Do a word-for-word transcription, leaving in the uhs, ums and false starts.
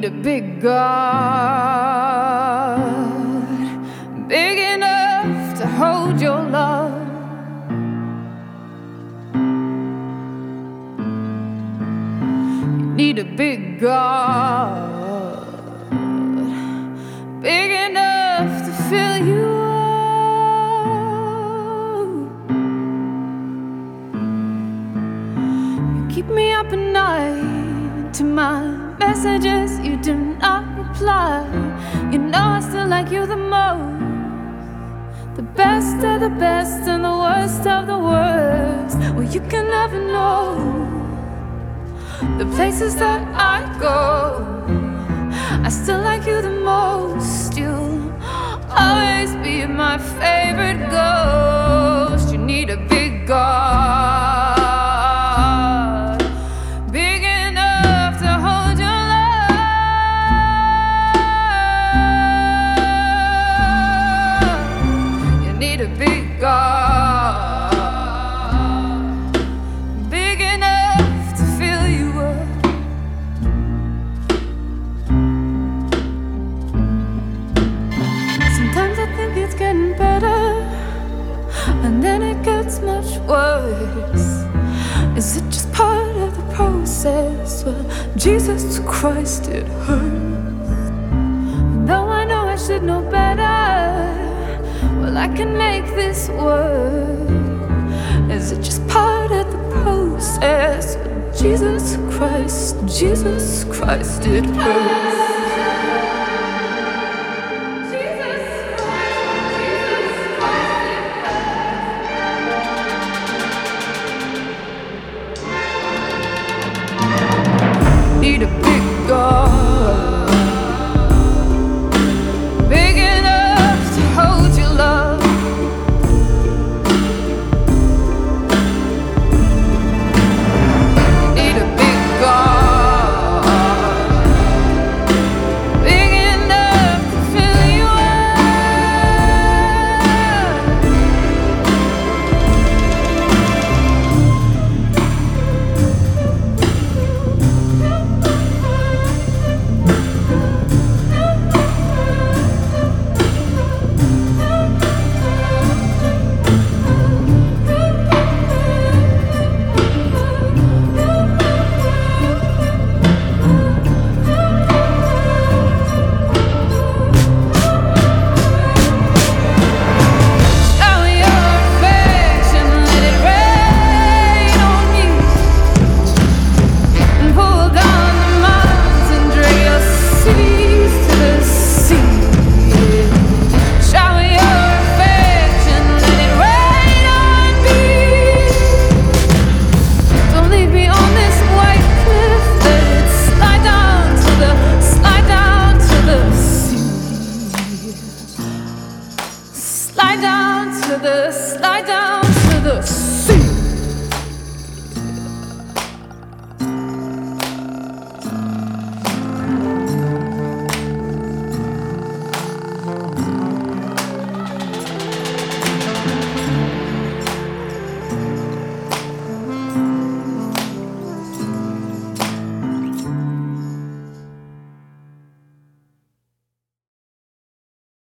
a big God, big enough to hold your love. You need a big God, big enough to fill you up. You keep me up at night to my messages, you do not reply. You know I still like you the most, the best of the best and the worst of the worst. Well, you can never know the places that I go. I still like you the most. You'll always be my favorite ghost. You need a big God, big enough to hold your love. You need a big God, big enough to fill you up. Sometimes I think it's getting better, and then it gets much worse. Is it just part of the process? Well, Jesus Christ, it hurts. Though I know I should know better, well, I can make this work. Is it just part of the process? Well, Jesus Christ, Jesus Christ, it hurts.